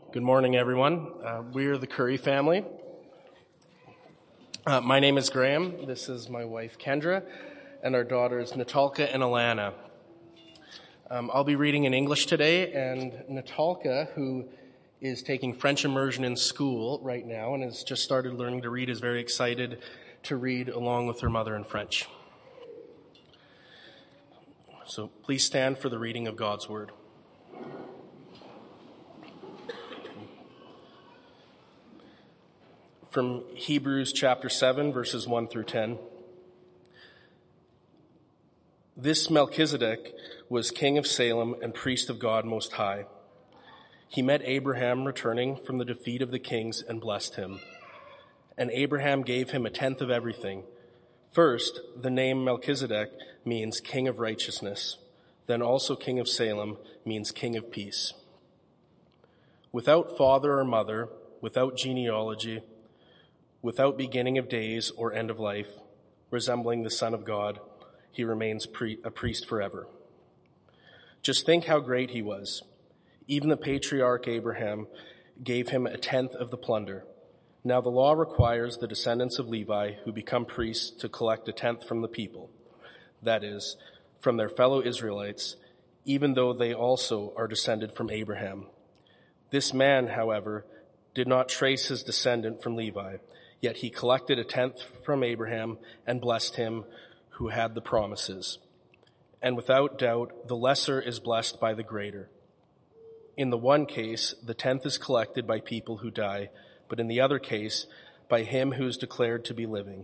Good morning, everyone. We are the Curry family. My name is Graham. This is my wife, Kendra, and our daughters, Natalka and Alana. I'll be reading in English today, and Natalka, who is taking French immersion in school right now and has just started learning to read, is very excited to read along with her mother in French. So please stand for the reading of God's Word. From Hebrews chapter 7, verses 1 through 10. This Melchizedek was king of Salem and priest of God Most High. He met Abraham returning from the defeat of the kings and blessed him. And Abraham gave him a tenth of everything. First, the name Melchizedek means king of righteousness. Then also king of Salem means king of peace. Without father or mother, without genealogy, without beginning of days or end of life, resembling the Son of God, he remains a priest forever. Just think how great he was. Even the patriarch Abraham gave him a tenth of the plunder. Now the law requires the descendants of Levi who become priests to collect a tenth from the people, that is, from their fellow Israelites, even though they also are descended from Abraham. This man, however, did not trace his descendant from Levi, yet he collected a tenth from Abraham and blessed him who had the promises. And without doubt, the lesser is blessed by the greater. In the one case, the tenth is collected by people who die, but in the other case, by him who is declared to be living.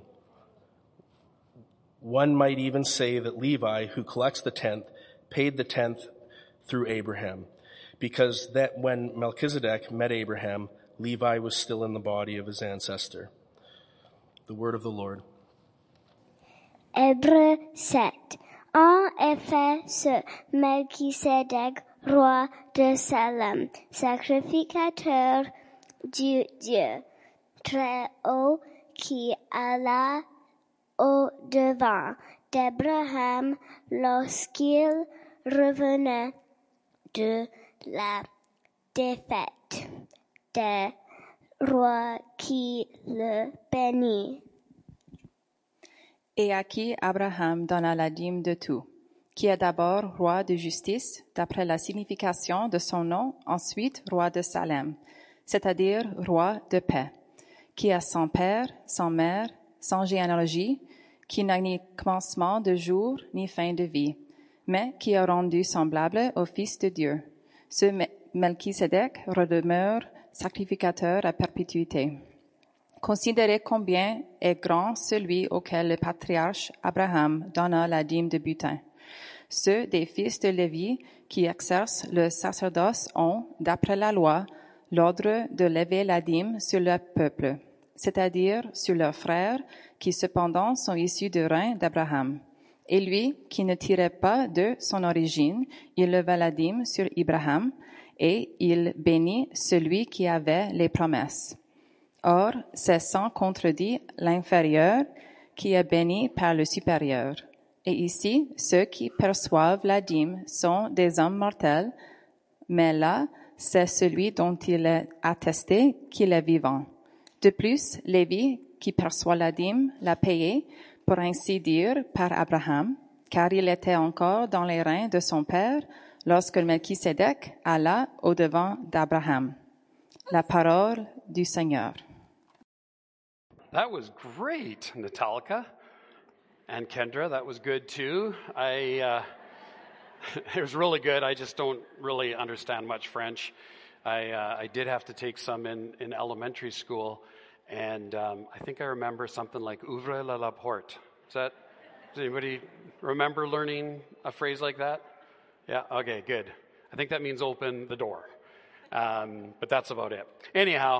One might even say that Levi, who collects the tenth, paid the tenth through Abraham, because that when Melchizedek met Abraham, Levi was still in the body of his ancestor. The word of the Lord. Hébreux 7. En effet, ce Melchisedec, roi de Salem, sacrificateur du Dieu très haut, qui alla au-devant d'Abraham lorsqu'il revenait de la défaite des rois qui le bénit. Et à qui Abraham donna la dîme de tout, qui est d'abord roi de justice, d'après la signification de son nom, ensuite roi de Salem, c'est-à-dire roi de paix, qui a sans père, sans mère, sans généalogie, qui n'a ni commencement de jour, ni fin de vie, mais qui a rendu semblable au Fils de Dieu. Ce Melchisedec redemeure sacrificateur à perpétuité. Considérez combien est grand celui auquel le patriarche Abraham donna la dîme de butin. Ceux des fils de Lévi qui exercent le sacerdoce ont, d'après la loi, l'ordre de lever la dîme sur le peuple, c'est-à-dire sur leurs frères qui cependant sont issus du rein d'Abraham. Et lui, qui ne tirait pas de son origine, il leva la dîme sur Abraham, et il bénit celui qui avait les promesses. Or, c'est sans contredit l'inférieur qui est béni par le supérieur. Et ici, ceux qui perçoivent la dîme sont des hommes mortels, mais là, c'est celui dont il est attesté qu'il est vivant. De plus, Lévi, qui perçoit la dîme, l'a payé, pour ainsi dire, par Abraham, car il était encore dans les reins de son père lorsque Melchisedec alla au-devant d'Abraham. La parole du Seigneur. That was great, Natalka. And Kendra, that was good too. It was really good. I just don't really understand much French. I did have to take some in elementary school. And I think I remember something like ouvre la porte. Does anybody remember learning a phrase like that? Yeah, okay, good. I think that means open the door. But that's about it. Anyhow,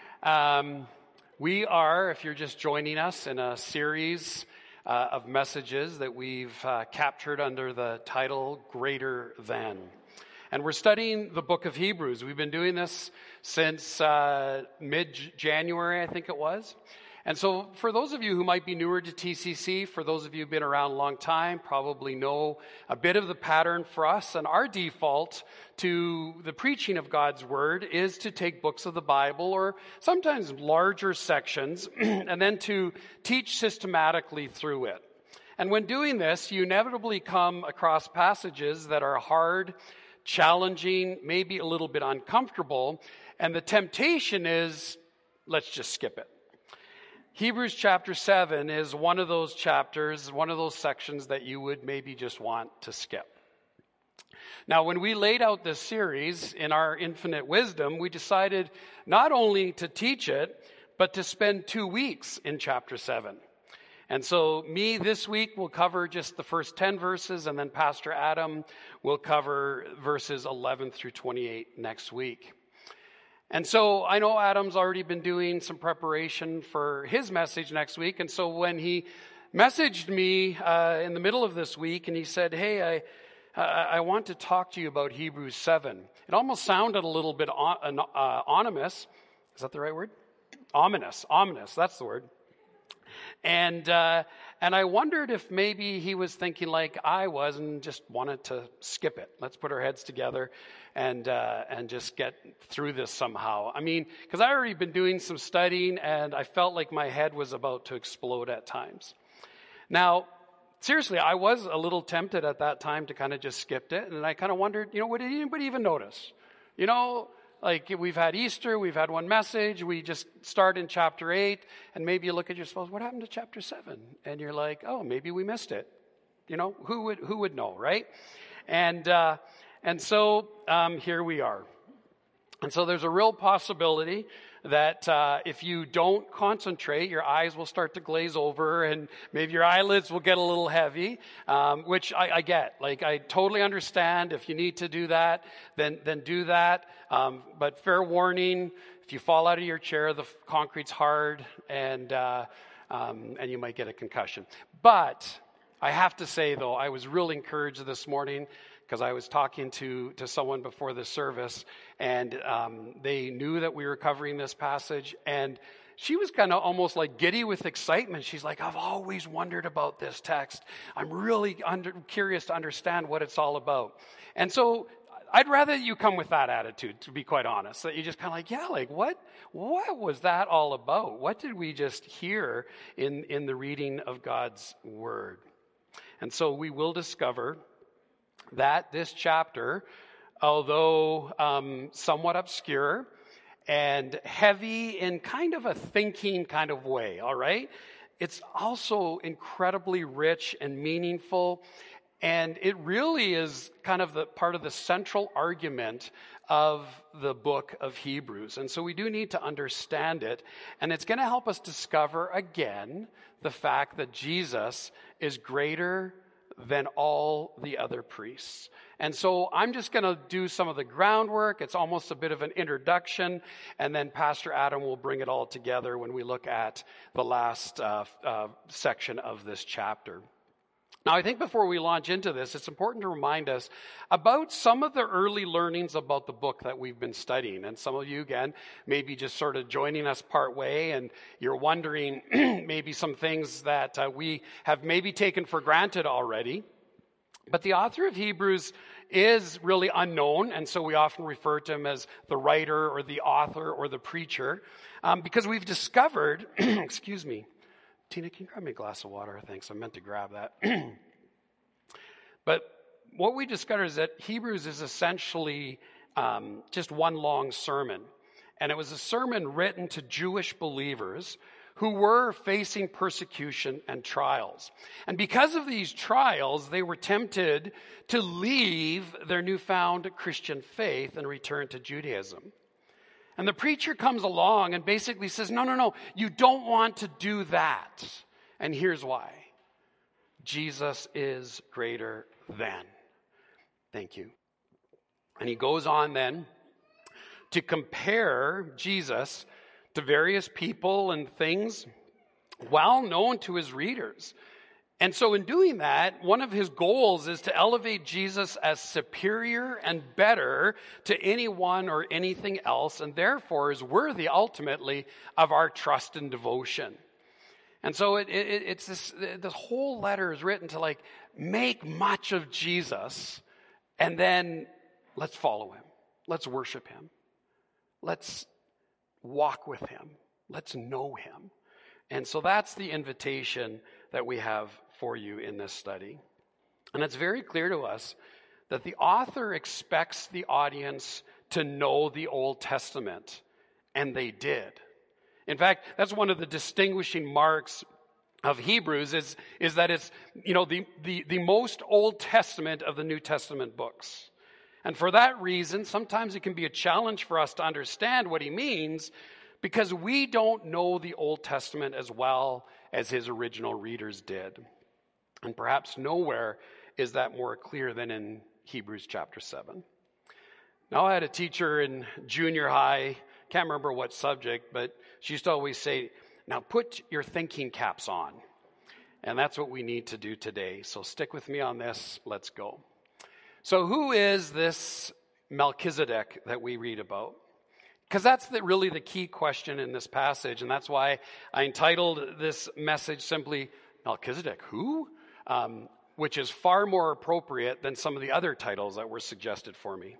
we are, if you're just joining us, in a series of messages that we've captured under the title Greater Than. And we're studying the book of Hebrews. We've been doing this since mid-January, I think it was. And so for those of you who might be newer to TCC, for those of you who've been around a long time, probably know a bit of the pattern for us. And our default to the preaching of God's Word is to take books of the Bible, or sometimes larger sections, and then to teach systematically through it. And when doing this, you inevitably come across passages that are hard, challenging, maybe a little bit uncomfortable, and the temptation is, let's just skip it. Hebrews chapter 7 is one of those chapters, one of those sections that you would maybe just want to skip. Now, when we laid out this series in our infinite wisdom, we decided not only to teach it, but to spend 2 weeks in chapter 7. And so me this week will cover just the first 10 verses, and then Pastor Adam will cover verses 11 through 28 next week. And so I know Adam's already been doing some preparation for his message next week. And so when he messaged me in the middle of this week and he said, hey, I want to talk to you about Hebrews 7. It almost sounded a little bit ominous. Is that the right word? Ominous, that's the word. And I wondered if maybe he was thinking like I was and just wanted to skip it. Let's put our heads together and just get through this somehow. I mean, because I already been doing some studying and I felt like my head was about to explode at times. Now, seriously, I was a little tempted at that time to kind of just skip it. And I kind of wondered, would anybody even notice? Like we've had Easter, we've had one message, we just start in chapter 8, and maybe you look at your spouse, what happened to chapter 7? And you're like, oh, maybe we missed it. Who would know, right? And so here we are. And so there's a real possibility that if you don't concentrate, your eyes will start to glaze over and maybe your eyelids will get a little heavy, which I get. Like, I totally understand. If you need to do that, then do that. But fair warning, if you fall out of your chair, the concrete's hard and you might get a concussion. But I have to say, though, I was really encouraged this morning because I was talking to someone before the service, and they knew that we were covering this passage, and she was kind of almost like giddy with excitement. She's like, I've always wondered about this text. I'm really curious to understand what it's all about. And so I'd rather you come with that attitude, to be quite honest, that you just kind of like, yeah, like what was that all about? What did we just hear in the reading of God's Word? And so we will discover that this chapter, although somewhat obscure and heavy in kind of a thinking kind of way, all right? It's also incredibly rich and meaningful, and it really is kind of the part of the central argument of the book of Hebrews. And so we do need to understand it, and it's going to help us discover again the fact that Jesus is greater than all the other priests. And so I'm just going to do some of the groundwork. It's almost a bit of an introduction, and then Pastor Adam will bring it all together when we look at the last section of this chapter. Now, I think before we launch into this, it's important to remind us about some of the early learnings about the book that we've been studying. And some of you, again, maybe just sort of joining us part way, and you're wondering maybe some things that we have maybe taken for granted already. But the author of Hebrews is really unknown, and so we often refer to him as the writer or the author or the preacher, because we've discovered, excuse me, Tina, can you grab me a glass of water? Thanks, I meant to grab that. But what we discovered is that Hebrews is essentially just one long sermon. And it was a sermon written to Jewish believers who were facing persecution and trials. And because of these trials, they were tempted to leave their newfound Christian faith and return to Judaism. And the preacher comes along and basically says, no, you don't want to do that. And here's why. Jesus is greater than. Thank you. And he goes on then to compare Jesus to various people and things well known to his readers. And so in doing that, one of his goals is to elevate Jesus as superior and better to anyone or anything else, and therefore is worthy ultimately of our trust and devotion. And so it's this whole letter is written to like make much of Jesus, and then let's follow him. Let's worship him. Let's walk with him. Let's know him. And so that's the invitation that we have for you in this study. And it's very clear to us that the author expects the audience to know the Old Testament, and they did. In fact, that's one of the distinguishing marks of Hebrews is that it's, the most Old Testament of the New Testament books. And for that reason, sometimes it can be a challenge for us to understand what he means, because we don't know the Old Testament as well as his original readers did. And perhaps nowhere is that more clear than in Hebrews chapter 7. Now, I had a teacher in junior high, can't remember what subject, but she used to always say, now put your thinking caps on. And that's what we need to do today. So stick with me on this. Let's go. So who is this Melchizedek that we read about? Because that's really the key question in this passage. And that's why I entitled this message simply, Melchizedek, who? Which is far more appropriate than some of the other titles that were suggested for me.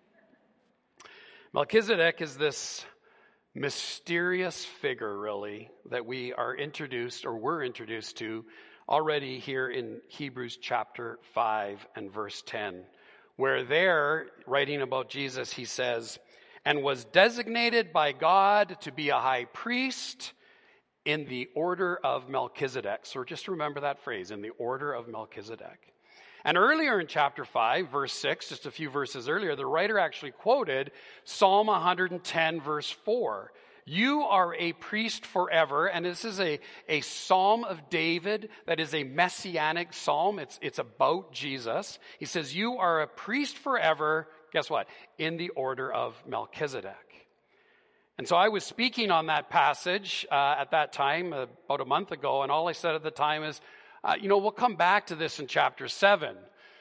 Melchizedek is this mysterious figure, really, that we are introduced, or were introduced to already here in Hebrews chapter 5 and verse 10, where there, writing about Jesus, he says, and was designated by God to be a high priest in the order of Melchizedek. So just remember that phrase, in the order of Melchizedek. And earlier in chapter 5, verse 6, just a few verses earlier, the writer actually quoted Psalm 110, verse 4. You are a priest forever. And this is a psalm of David that is a messianic psalm. It's about Jesus. He says, you are a priest forever. Guess what? In the order of Melchizedek. And so I was speaking on that passage at that time, about a month ago, and all I said at the time is, we'll come back to this in chapter 7.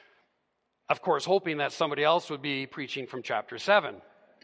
Of course, hoping that somebody else would be preaching from chapter 7.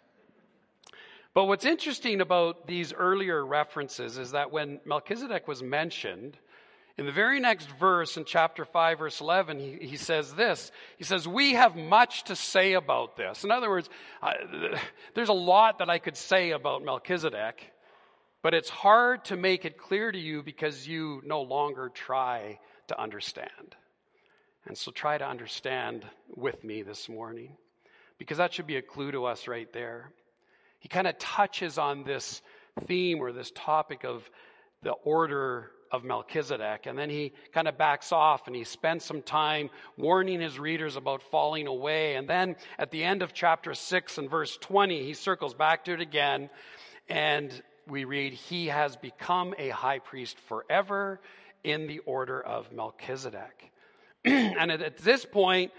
But what's interesting about these earlier references is that when Melchizedek was mentioned, in the very next verse in chapter 5, verse 11, he says this. He says, we have much to say about this. In other words, there's a lot that I could say about Melchizedek, but it's hard to make it clear to you because you no longer try to understand. And so try to understand with me this morning, because that should be a clue to us right there. He kind of touches on this theme or this topic of the order of Melchizedek, and then he kind of backs off and he spends some time warning his readers about falling away. And then at the end of chapter 6 and verse 20, he circles back to it again, and we read, he has become a high priest forever in the order of Melchizedek. And at this point,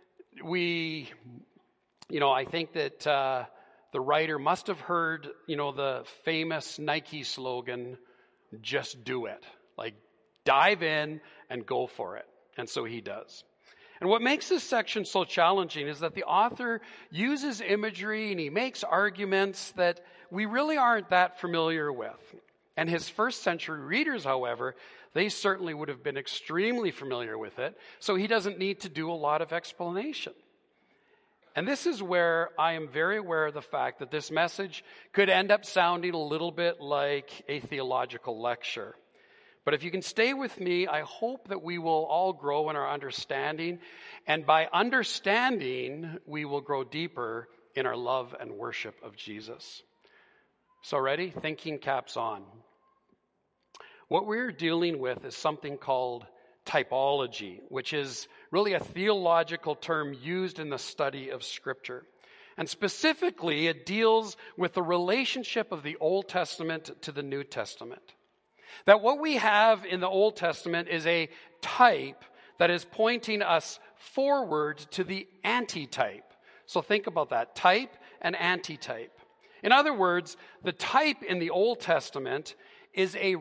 I think that the writer must have heard, the famous Nike slogan, just do it. Like, dive in and go for it. And so he does. And what makes this section so challenging is that the author uses imagery and he makes arguments that we really aren't that familiar with. And his first century readers, however, they certainly would have been extremely familiar with it. So he doesn't need to do a lot of explanation. And this is where I am very aware of the fact that this message could end up sounding a little bit like a theological lecture. But if you can stay with me, I hope that we will all grow in our understanding. And by understanding, we will grow deeper in our love and worship of Jesus. So ready? Thinking caps on. What we're dealing with is something called typology, which is really a theological term used in the study of Scripture. And specifically, it deals with the relationship of the Old Testament to the New Testament. That what we have in the Old Testament is a type that is pointing us forward to the antitype. So think about that, type and antitype. In other words, the type in the Old Testament is a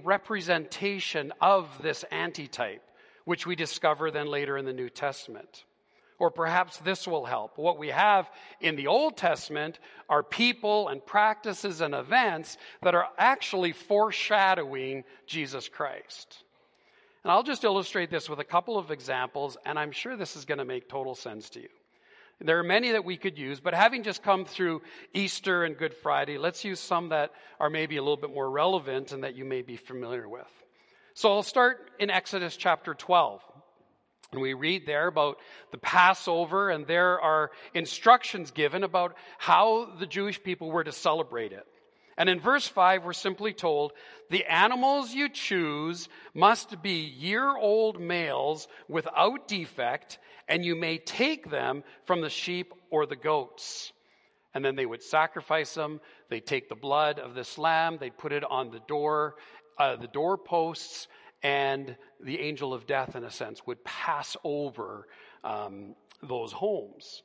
representation of this antitype, which we discover then later in the New Testament. Or perhaps this will help. What we have in the Old Testament are people and practices and events that are actually foreshadowing Jesus Christ. And I'll just illustrate this with a couple of examples, and I'm sure this is going to make total sense to you. There are many that we could use, but having just come through Easter and Good Friday, let's use some that are maybe a little bit more relevant and that you may be familiar with. So I'll start in Exodus chapter 12. And we read there about the Passover, and there are instructions given about how the Jewish people were to celebrate it. And in verse 5, we're simply told, the animals you choose must be year-old males without defect, and you may take them from the sheep or the goats. And then they would sacrifice them. They'd take the blood of this lamb. They'd put it on the doorposts, and the angel of death, in a sense, would pass over those homes.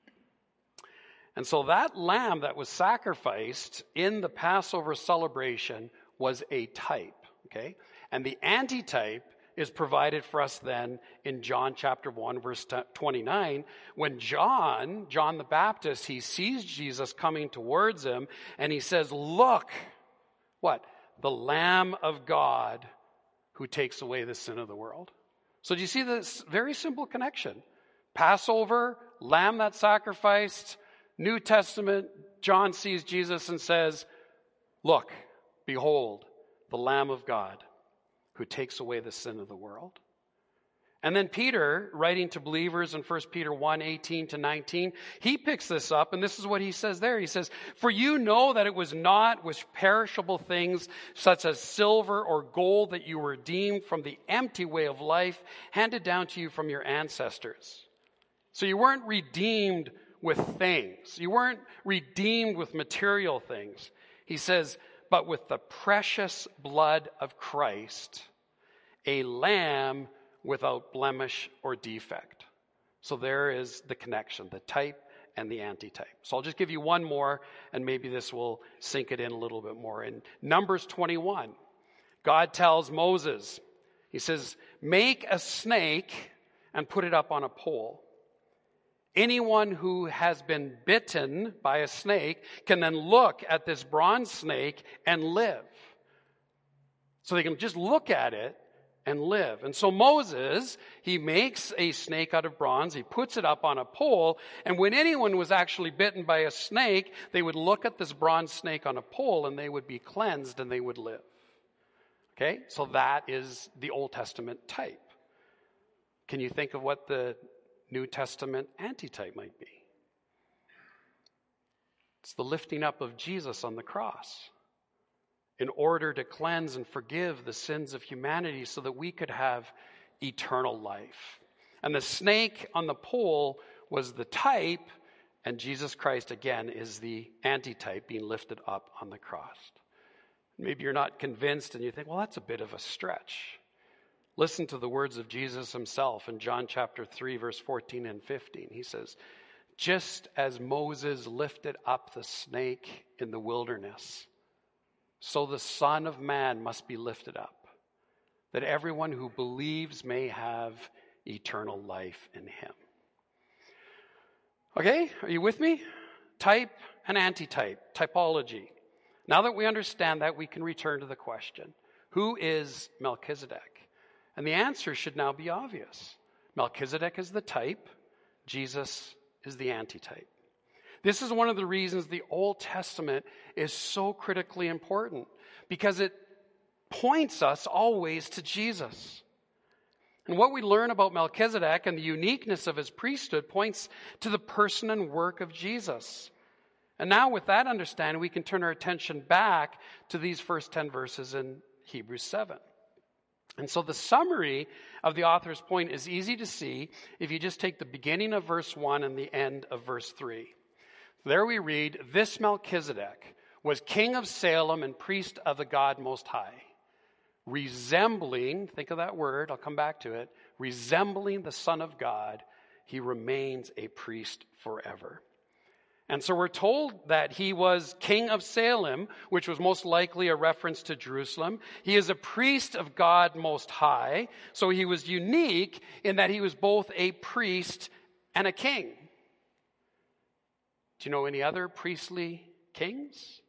And so that lamb that was sacrificed in the Passover celebration was a type, okay? And the antitype is provided for us then in John chapter 1, verse 29, when John the Baptist, he sees Jesus coming towards him, and he says, look, what? The Lamb of God who takes away the sin of the world. So do you see this very simple connection? Passover, lamb that's sacrificed. New Testament, John sees Jesus and says, look, behold, the Lamb of God who takes away the sin of the world. And then Peter, writing to believers in 1 Peter 1, 18 to 19, he picks this up, and this is what he says there. He says, for you know that it was not with perishable things such as silver or gold that you were redeemed from the empty way of life handed down to you from your ancestors. So you weren't redeemed with things. You weren't redeemed with material things. He says, but with the precious blood of Christ, a lamb without blemish or defect. So there is the connection, the type and the antitype. So I'll just give you one more, and maybe this will sink it in a little bit more. In Numbers 21, God tells Moses, he says, make a snake and put it up on a pole. Anyone who has been bitten by a snake can then look at this bronze snake and live. So they can just look at it and live. And so Moses, he makes a snake out of bronze, he puts it up on a pole, and when anyone was actually bitten by a snake, they would look at this bronze snake on a pole and they would be cleansed and they would live. Okay, so that is the Old Testament type. Can you think of what the New Testament antitype might be? It's the lifting up of Jesus on the cross in order to cleanse and forgive the sins of humanity so that we could have eternal life. And the snake on the pole was the type, and Jesus Christ, again, is the antitype being lifted up on the cross. Maybe you're not convinced and you think, well, that's a bit of a stretch. Listen to the words of Jesus himself in John chapter 3, verse 14 and 15. He says, just as Moses lifted up the snake in the wilderness, so the Son of Man must be lifted up, that everyone who believes may have eternal life in him. Okay, are you with me? Type and antitype, typology. Now that we understand that, we can return to the question, who is Melchizedek? And the answer should now be obvious. Melchizedek is the type, Jesus is the antitype. This is one of the reasons the Old Testament is so critically important, because it points us always to Jesus. And what we learn about Melchizedek and the uniqueness of his priesthood points to the person and work of Jesus. And now with that understanding, we can turn our attention back to these first 10 verses in Hebrews 7. And so the summary of the author's point is easy to see if you just take the beginning of verse 1 and the end of verse 3. There we read, this Melchizedek was king of Salem and priest of the God Most High, resembling, think of that word, I'll come back to it, resembling the Son of God, he remains a priest forever. And so we're told that he was king of Salem, which was most likely a reference to Jerusalem. He is a priest of God Most High, so he was unique in that he was both a priest and a king. Do you know any other priestly kings?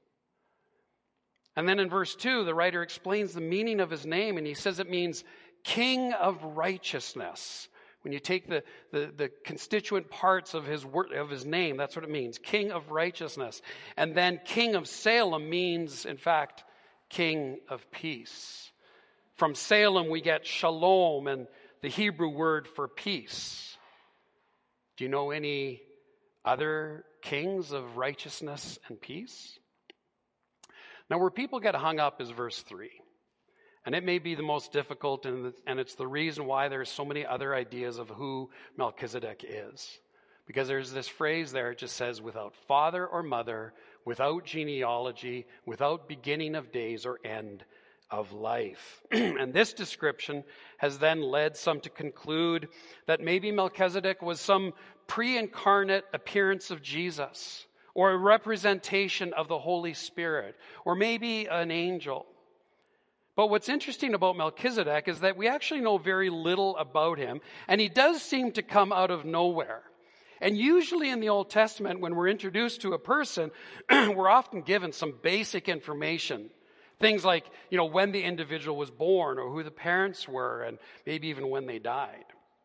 And then in verse 2, the writer explains the meaning of his name, and he says it means King of Righteousness. When you take the constituent parts of his name, that's what it means, King of Righteousness. And then King of Salem means, in fact, King of Peace. From Salem we get shalom, and the Hebrew word for peace. Do you know any other kings of righteousness and peace? Now, where people get hung up is verse 3. And it may be the most difficult, and it's the reason why there's so many other ideas of who Melchizedek is. Because there's this phrase there, it just says, without father or mother, without genealogy, without beginning of days or end of life. And this description has then led some to conclude that maybe Melchizedek was some pre-incarnate appearance of Jesus, or a representation of the Holy Spirit, or maybe an angel. But what's interesting about Melchizedek is that we actually know very little about him, and he does seem to come out of nowhere. And usually in the Old Testament, when we're introduced to a person, we're often given some basic information. Things like, when the individual was born, or who the parents were, and maybe even when they died.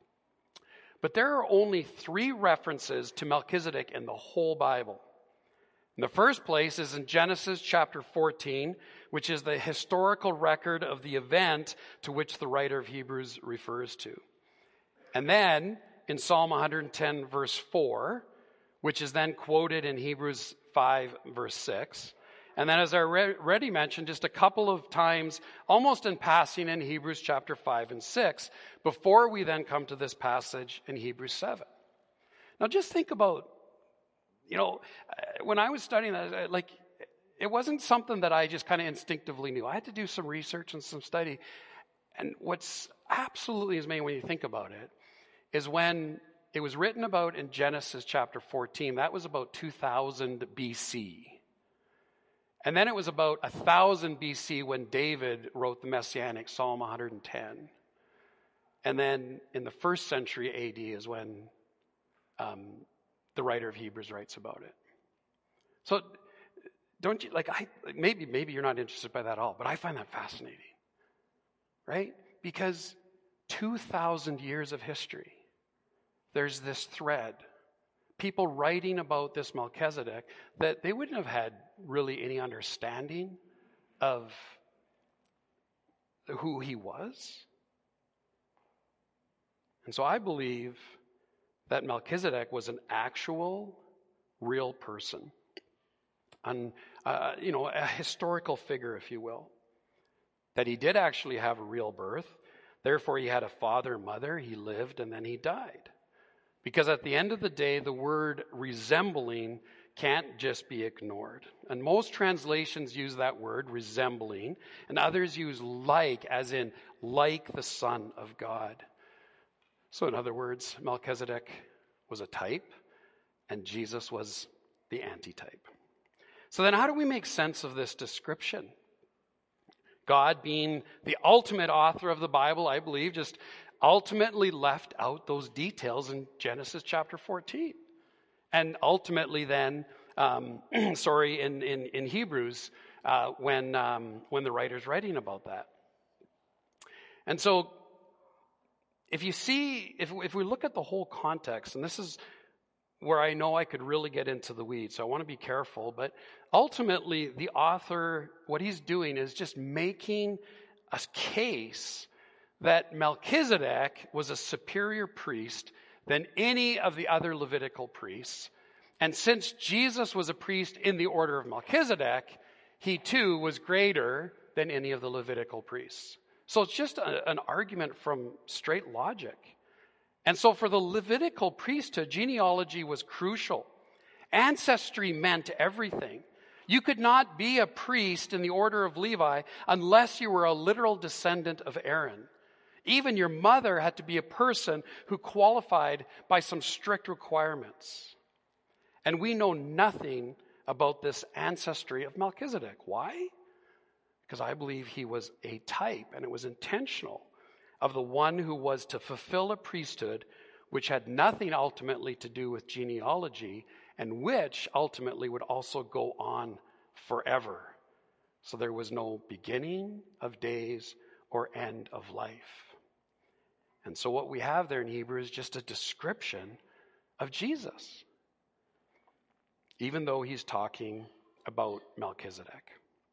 But there are only 3 references to Melchizedek in the whole Bible. In the first place is in Genesis chapter 14, which is the historical record of the event to which the writer of Hebrews refers to. And then in Psalm 110 verse 4, which is then quoted in Hebrews 5 verse 6. And then, as I already mentioned, just a couple of times, almost in passing, in Hebrews chapter 5 and 6, before we then come to this passage in Hebrews 7. Now just think about, when I was studying that, it wasn't something that I just kind of instinctively knew. I had to do some research and some study. And what's absolutely amazing when you think about it is when it was written about in Genesis chapter 14, that was about 2000 BC. And then it was about 1000 BC when David wrote the Messianic Psalm 110. And then in the 1st century AD is when the writer of Hebrews writes about it. So don't you, maybe you're not interested by that at all, but I find that fascinating, right? Because 2,000 years of history, there's this thread. People writing about this Melchizedek that they wouldn't have had really any understanding of who he was. And so I believe that Melchizedek was an actual, real person. A historical figure, if you will. That he did actually have a real birth. Therefore, he had a father and mother. He lived and then he died. Because at the end of the day, the word resembling can't just be ignored. And most translations use that word, resembling, and others use like, as in like the Son of God. So in other words, Melchizedek was a type, and Jesus was the antitype. So then how do we make sense of this description? God, being the ultimate author of the Bible, I believe, just ultimately left out those details in Genesis chapter 14. And ultimately then, in Hebrews, when the writer's writing about that. And so, if we look at the whole context, and this is where I know I could really get into the weeds, so I want to be careful, but ultimately the author, what he's doing is just making a case that Melchizedek was a superior priest than any of the other Levitical priests. And since Jesus was a priest in the order of Melchizedek, he too was greater than any of the Levitical priests. So it's just an argument from straight logic. And so for the Levitical priesthood, genealogy was crucial. Ancestry meant everything. You could not be a priest in the order of Levi unless you were a literal descendant of Aaron. Even your mother had to be a person who qualified by some strict requirements. And we know nothing about this ancestry of Melchizedek. Why? Because I believe he was a type, and it was intentional, of the one who was to fulfill a priesthood which had nothing ultimately to do with genealogy, and which ultimately would also go on forever. So there was no beginning of days or end of life. And so what we have there in Hebrew is just a description of Jesus, even though he's talking about Melchizedek.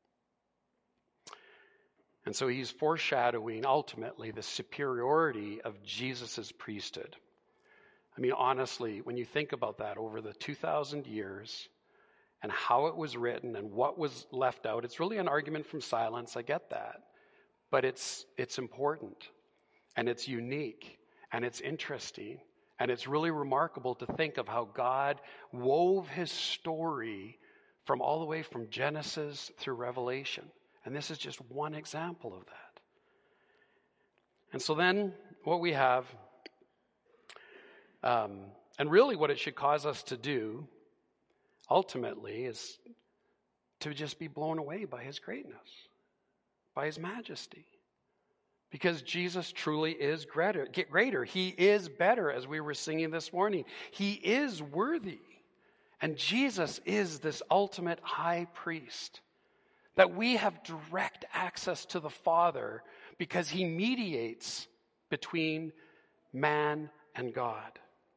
And so he's foreshadowing ultimately the superiority of Jesus' priesthood. I mean, honestly, when you think about that over the 2,000 years and how it was written and what was left out, it's really an argument from silence. I get that. But it's important, and it's unique, and it's interesting, and it's really remarkable to think of how God wove his story from all the way from Genesis through Revelation. And this is just one example of that. And so then what we have, and really what it should cause us to do ultimately is to just be blown away by his greatness, by his majesty. Because Jesus truly is greater. He is better, as we were singing this morning. He is worthy. And Jesus is this ultimate high priest, that we have direct access to the Father because he mediates between man and God.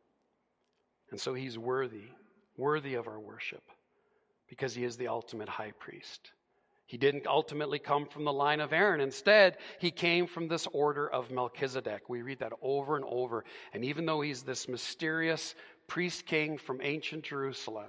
And so he's worthy of our worship, because he is the ultimate high priest. He didn't ultimately come from the line of Aaron. Instead, he came from this order of Melchizedek. We read that over and over. And even though he's this mysterious priest king from ancient Jerusalem,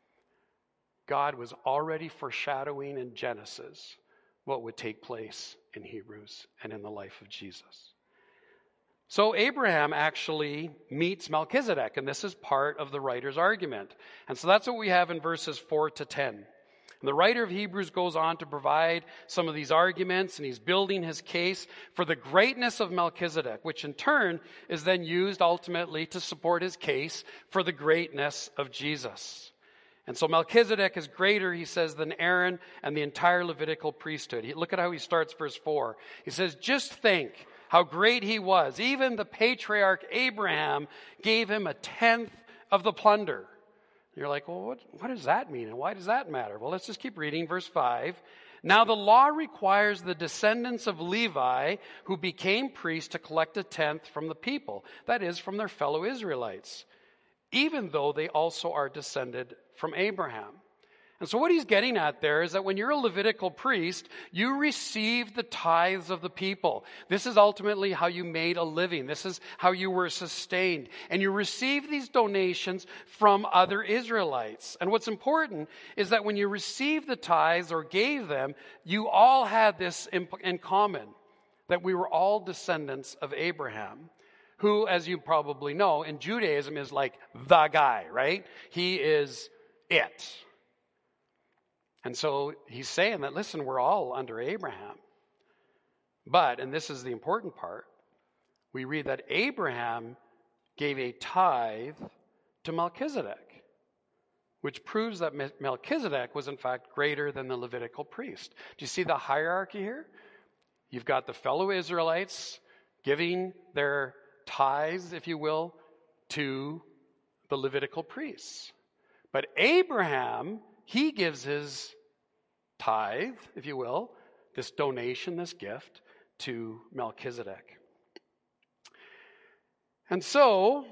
God was already foreshadowing in Genesis what would take place in Hebrews and in the life of Jesus. So Abraham actually meets Melchizedek, and this is part of the writer's argument. And so that's what we have in verses 4 to 10. And the writer of Hebrews goes on to provide some of these arguments, and he's building his case for the greatness of Melchizedek, which in turn is then used ultimately to support his case for the greatness of Jesus. And so Melchizedek is greater, he says, than Aaron and the entire Levitical priesthood. Look at how he starts verse 4. He says, just think how great he was. Even the patriarch Abraham gave him a tenth of the plunder. You're like, well, what does that mean? And why does that matter? Well, let's just keep reading. Verse 5. Now the law requires the descendants of Levi who became priests to collect a tenth from the people, that is, from their fellow Israelites, even though they also are descended from Abraham. And so what he's getting at there is that when you're a Levitical priest, you receive the tithes of the people. This is ultimately how you made a living. This is how you were sustained. And you receive these donations from other Israelites. And what's important is that when you received the tithes or gave them, you all had this in common, that we were all descendants of Abraham, who, as you probably know, in Judaism is like the guy, right? He is it. And so he's saying that, listen, we're all under Abraham. But, and this is the important part, we read that Abraham gave a tithe to Melchizedek, which proves that Melchizedek was in fact greater than the Levitical priest. Do you see the hierarchy here? You've got the fellow Israelites giving their tithes, if you will, to the Levitical priests. But Abraham, he gives his tithe, if you will, this donation, this gift, to Melchizedek. And so,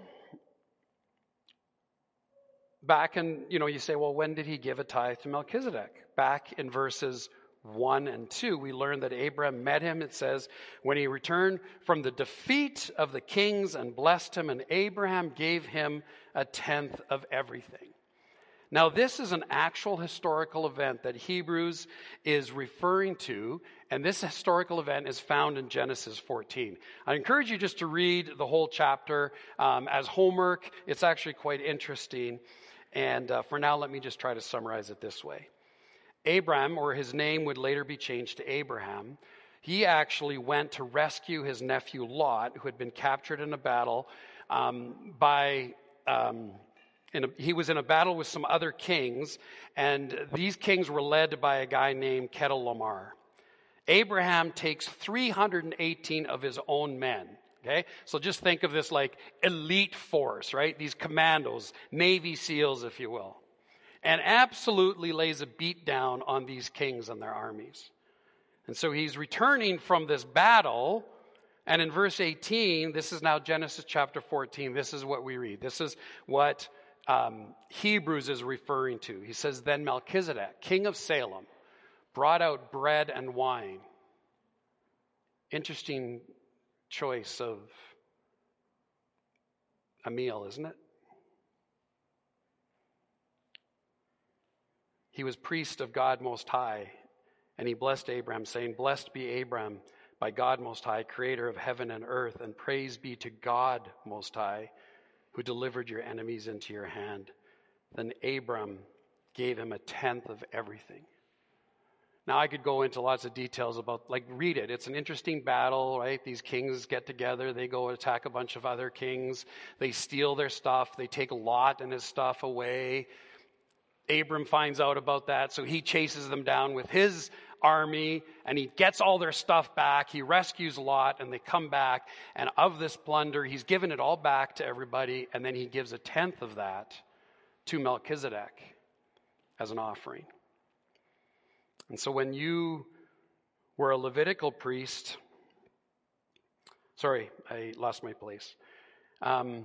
back in, you say, well, when did he give a tithe to Melchizedek? Back in verses 1 and 2, we learn that Abraham met him, it says, when he returned from the defeat of the kings and blessed him, and Abraham gave him a tenth of everything. Now, this is an actual historical event that Hebrews is referring to, and this historical event is found in Genesis 14. I encourage you just to read the whole chapter as homework. It's actually quite interesting, and for now, let me just try to summarize it this way. Abram, or his name would later be changed to Abraham, he actually went to rescue his nephew Lot, who had been captured in a battle he was in a battle with some other kings, and these kings were led by a guy named Chedorlaomer. Abraham takes 318 of his own men, okay? So just think of this like elite force, right? These commandos, Navy SEALs, if you will. And absolutely lays a beat down on these kings and their armies. And so he's returning from this battle, and in verse 18, this is now Genesis chapter 14, this is what we read. This is what Hebrews is referring to. He says, then Melchizedek, king of Salem, brought out bread and wine. Interesting choice of a meal, isn't it? He was priest of God Most High, and he blessed Abraham, saying, blessed be Abraham by God Most High, creator of heaven and earth, and praise be to God Most High, who delivered your enemies into your hand. Then Abram gave him a tenth of everything. Now, I could go into lots of details about, read it. It's an interesting battle, right? These kings get together. They go attack a bunch of other kings. They steal their stuff. They take Lot and his stuff away. Abram finds out about that, so he chases them down with his army, and he gets all their stuff back. He rescues Lot, and they come back. And of this plunder, he's given it all back to everybody, and then he gives a tenth of that to Melchizedek as an offering. And so when you were a Levitical priest, sorry, I lost my place. And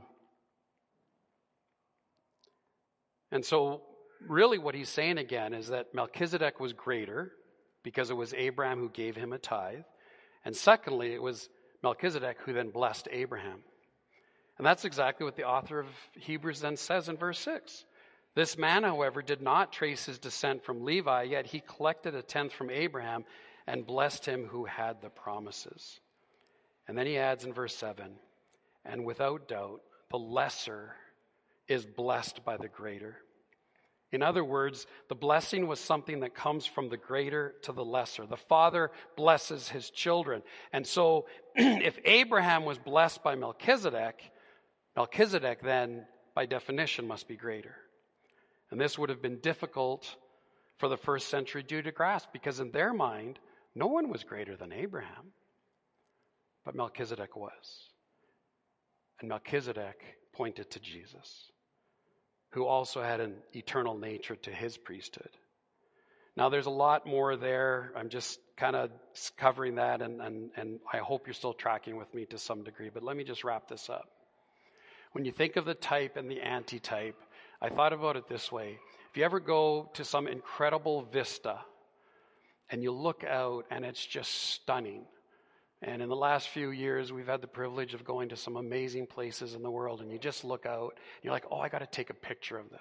so really what he's saying again is that Melchizedek was greater because it was Abraham who gave him a tithe. And secondly, it was Melchizedek who then blessed Abraham. And that's exactly what the author of Hebrews then says in verse 6. This man, however, did not trace his descent from Levi, yet he collected a tenth from Abraham and blessed him who had the promises. And then he adds in verse 7, and without doubt, the lesser is blessed by the greater. In other words, the blessing was something that comes from the greater to the lesser. The father blesses his children. And so if Abraham was blessed by Melchizedek, Melchizedek then, by definition, must be greater. And this would have been difficult for the first century Jew to grasp, because in their mind, no one was greater than Abraham. But Melchizedek was. And Melchizedek pointed to Jesus, who also had an eternal nature to his priesthood. Now, there's a lot more there. I'm just kind of covering that, and I hope you're still tracking with me to some degree. But let me just wrap this up. When you think of the type and the antitype, I thought about it this way. If you ever go to some incredible vista and you look out and it's just stunning. And in the last few years, we've had the privilege of going to some amazing places in the world, and you just look out and you're like, oh, I got to take a picture of this.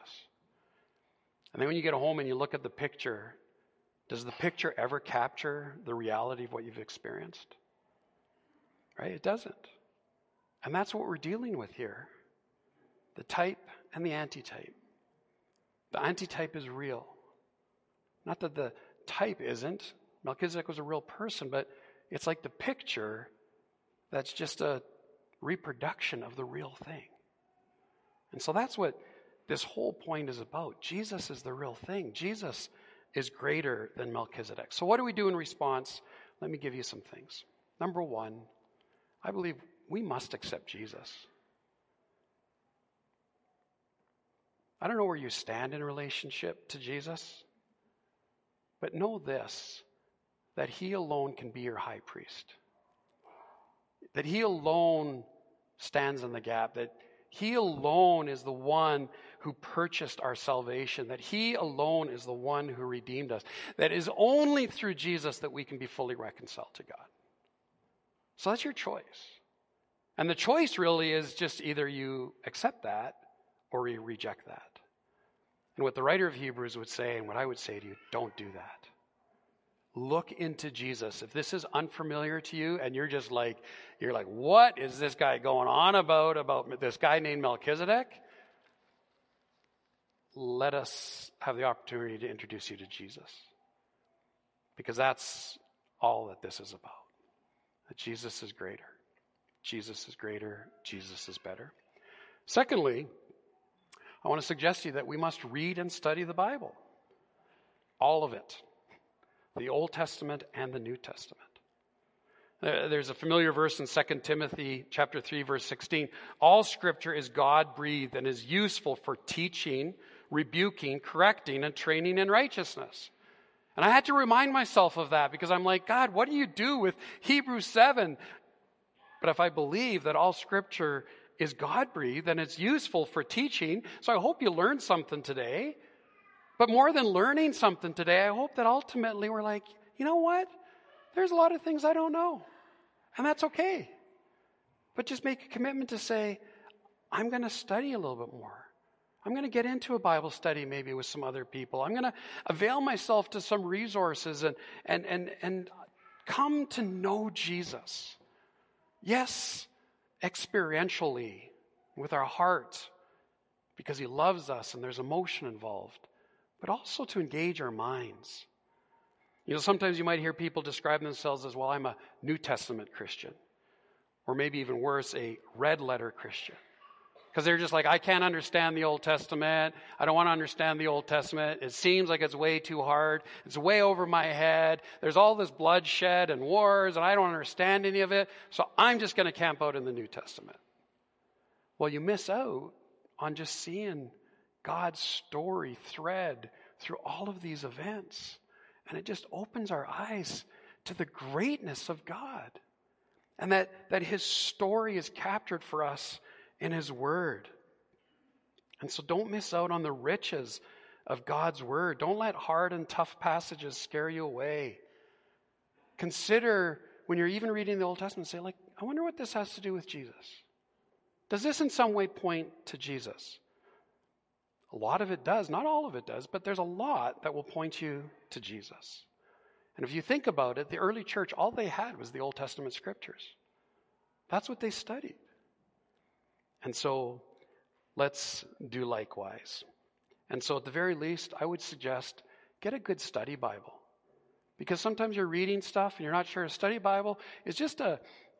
And then when you get home and you look at the picture, does the picture ever capture the reality of what you've experienced? Right? It doesn't. And that's what we're dealing with here. The type and the antitype. The antitype is real. Not that the type isn't. Melchizedek was a real person, but it's like the picture that's just a reproduction of the real thing. And so that's what this whole point is about. Jesus is the real thing. Jesus is greater than Melchizedek. So what do we do in response? Let me give you some things. Number one, I believe we must accept Jesus. I don't know where you stand in relationship to Jesus, but know this, that he alone can be your high priest. That he alone stands in the gap. That he alone is the one who purchased our salvation. That he alone is the one who redeemed us. That is only through Jesus that we can be fully reconciled to God. So that's your choice. And the choice really is just either you accept that or you reject that. And what the writer of Hebrews would say, and what I would say to you, don't do that. Look into Jesus. If this is unfamiliar to you and you're like, what is this guy going on about this guy named Melchizedek? Let us have the opportunity to introduce you to Jesus. Because that's all that this is about. That Jesus is greater. Jesus is greater. Jesus is better. Secondly, I want to suggest to you that we must read and study the Bible. All of it. The Old Testament and the New Testament. There's a familiar verse in 2 Timothy chapter 3, verse 16. All Scripture is God-breathed and is useful for teaching, rebuking, correcting, and training in righteousness. And I had to remind myself of that because I'm like, God, what do you do with Hebrews 7? But if I believe that all Scripture is God-breathed and it's useful for teaching, so I hope you learned something today. But more than learning something today, I hope that ultimately we're like, you know what? There's a lot of things I don't know. And that's okay. But just make a commitment to say, I'm going to study a little bit more. I'm going to get into a Bible study maybe with some other people. I'm going to avail myself to some resources and come to know Jesus. Yes, experientially, with our heart, because he loves us and there's emotion involved, but also to engage our minds. You know, sometimes you might hear people describe themselves as, well, I'm a New Testament Christian. Or maybe even worse, a red letter Christian. Because they're just like, I can't understand the Old Testament. I don't want to understand the Old Testament. It seems like it's way too hard. It's way over my head. There's all this bloodshed and wars, and I don't understand any of it. So I'm just going to camp out in the New Testament. Well, you miss out on just seeing God's story thread through all of these events. And it just opens our eyes to the greatness of God. And that his story is captured for us in his word. And so don't miss out on the riches of God's word. Don't let hard and tough passages scare you away. Consider when you're even reading the Old Testament, say, like, I wonder what this has to do with Jesus. Does this in some way point to Jesus? A lot of it does. Not all of it does, but there's a lot that will point you to Jesus. And if you think about it, the early church, all they had was the Old Testament scriptures. That's what they studied. And so let's do likewise. And so at the very least, I would suggest get a good study Bible. Because sometimes you're reading stuff and you're not sure. A study Bible is just it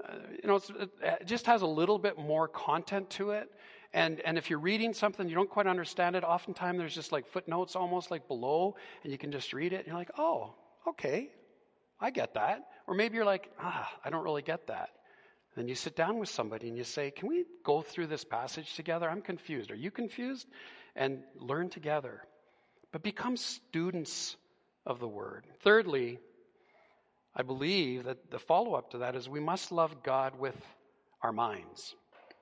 just has a little bit more content to it. And if you're reading something, you don't quite understand it. Oftentimes there's just like footnotes almost like below, and you can just read it. And you're like, oh, okay, I get that. Or maybe you're like, I don't really get that. Then you sit down with somebody and you say, can we go through this passage together? I'm confused. Are you confused? And learn together. But become students of the word. Thirdly, I believe that the follow-up to that is we must love God with our minds.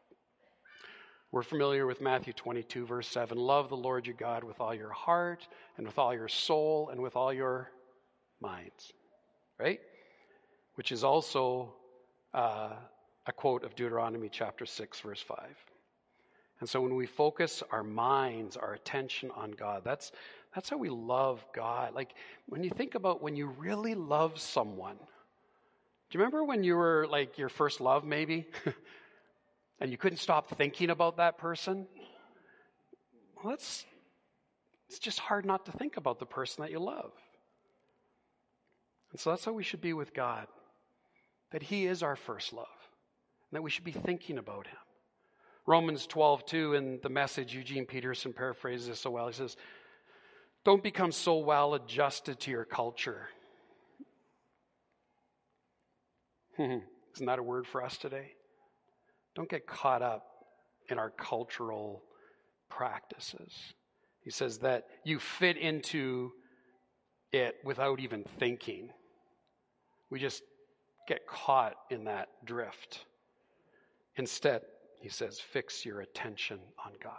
We're familiar with Matthew 22, verse 7. Love the Lord your God with all your heart and with all your soul and with all your minds. Right? Which is also a quote of Deuteronomy chapter 6, verse 5. And so when we focus our minds, our attention on God, that's how we love God. Like when you think about when you really love someone. Do you remember when you were like your first love maybe? And you couldn't stop thinking about that person? Well, it's just hard not to think about the person that you love. And so that's how we should be with God. That he is our first love. And that we should be thinking about him. Romans 12:2 in the Message, Eugene Peterson paraphrases this so well. He says, don't become so well adjusted to your culture. Isn't that a word for us today? Don't get caught up in our cultural practices. He says that you fit into it without even thinking. We just get caught in that drift. Instead, he says, fix your attention on God.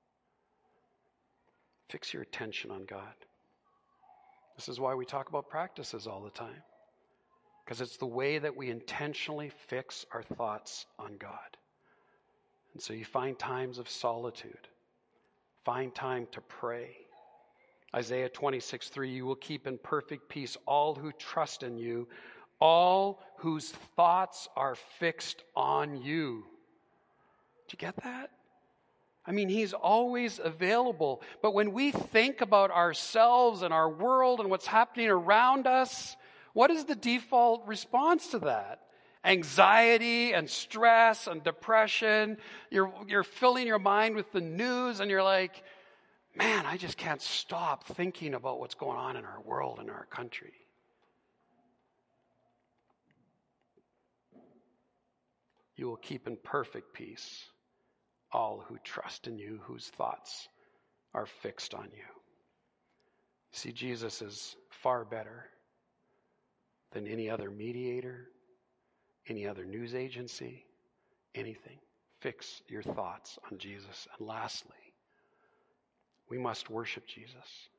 Fix your attention on God. This is why we talk about practices all the time. Because it's the way that we intentionally fix our thoughts on God. And so you find times of solitude. Find time to pray. Isaiah 26:3, you will keep in perfect peace all who trust in you, all whose thoughts are fixed on you. Do you get that? I mean, he's always available. But when we think about ourselves and our world and what's happening around us, what is the default response to that? Anxiety and stress and depression. You're filling your mind with the news and you're like, man, I just can't stop thinking about what's going on in our world and our country. you will keep in perfect peace all who trust in you, whose thoughts are fixed on you. See, Jesus is far better than any other mediator, any other news agency, anything. Fix your thoughts on Jesus. And lastly, we must worship Jesus.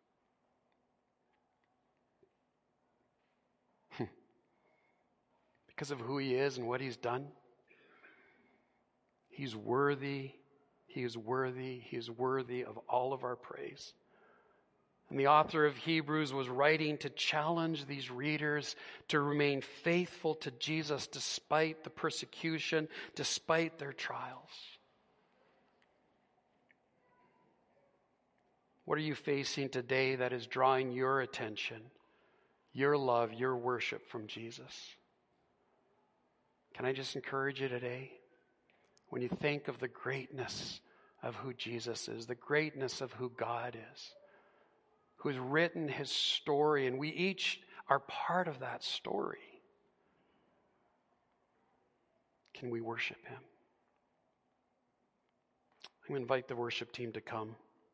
Because of who he is and what he's done. He's worthy. He is worthy. He is worthy of all of our praise. And the author of Hebrews was writing to challenge these readers to remain faithful to Jesus despite the persecution, despite their trials. What are you facing today that is drawing your attention, your love, your worship from Jesus? Can I just encourage you today? When you think of the greatness of who Jesus is, the greatness of who God is, who's written his story, and we each are part of that story, can we worship him? I'm going to invite the worship team to come.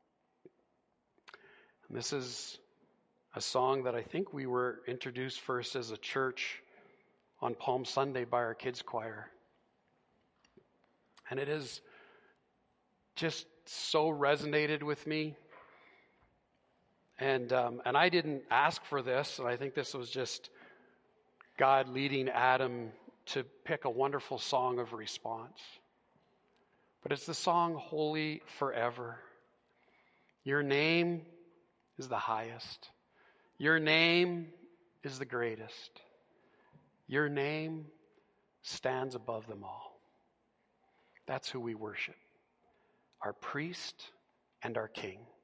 And this is a song that I think we were introduced first as a church on Palm Sunday by our kids' choir. And it has just so resonated with me. And I didn't ask for this, and I think this was just God leading Adam to pick a wonderful song of response. But it's the song Holy Forever. Your name is the highest. Your name is the greatest. Your name stands above them all. That's who we worship. Our priest and our king.